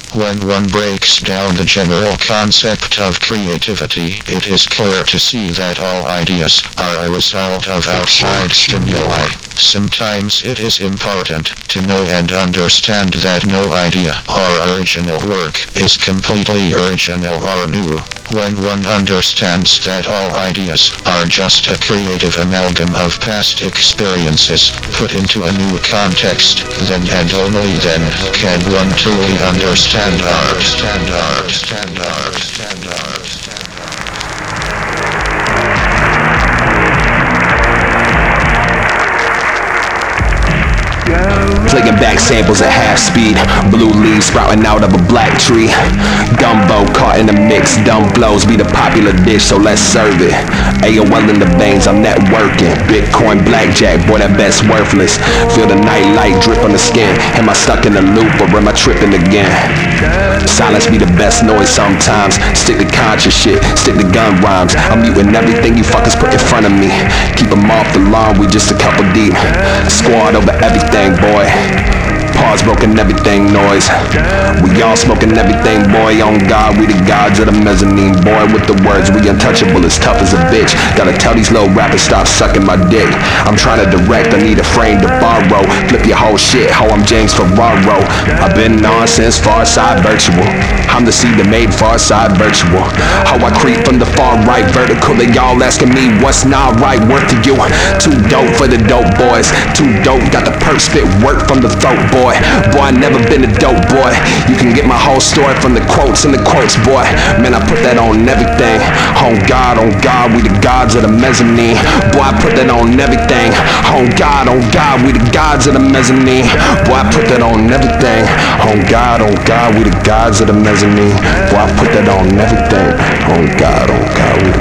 When one breaks down the general concept of creativity, it is clear to see that all ideas are a result of outside stimuli. Sometimes it is important to know and understand that no idea or original work is completely original or new. When one understands that all ideas are just a creative amalgam of past experiences put into a new context, then and only then can one truly understand art. Playing back samples at half speed, blue leaves sprouting out of a black tree. Gumbo caught in the mix, dumb blows be the popular dish, so let's serve it. AOL in the veins, I'm networking. Bitcoin, blackjack, boy that bet's worthless. Feel the night light drip on the skin. Am I stuck in a loop or am I tripping again? Silence be the best noise sometimes. Stick to conscious shit, stick to gun rhymes. I'm muting everything you fuckers put in front of me. Keep them off the lawn, we just a couple deep. Squad over everything, boy. Pause broken everything noise. We all smoking everything, boy. On God, we the gods of the mezzanine, boy. With the words, we untouchable, as tough as a bitch. Gotta tell these little rappers stop sucking my dick. I'm trying to direct, I need a frame to borrow. Flip your whole shit, how I'm James Ferraro. I've been on since far side virtual. I'm the seed that made far side virtual. How I creep from the far right vertical. They all asking me what's not right, work to you. Too dope for the dope boys. Too dope, got the perk spit work from the throat, boy. Boy, I never been a dope boy. You can get my whole story from the quotes and the quotes, boy. Man, I put that on everything. On God, we the gods of the mezzanine. Boy, I put that on everything. On God, we the gods of the mezzanine. Boy, I put that on everything. On God, we the gods of the mezzanine. Boy, I put that on everything. On God, we the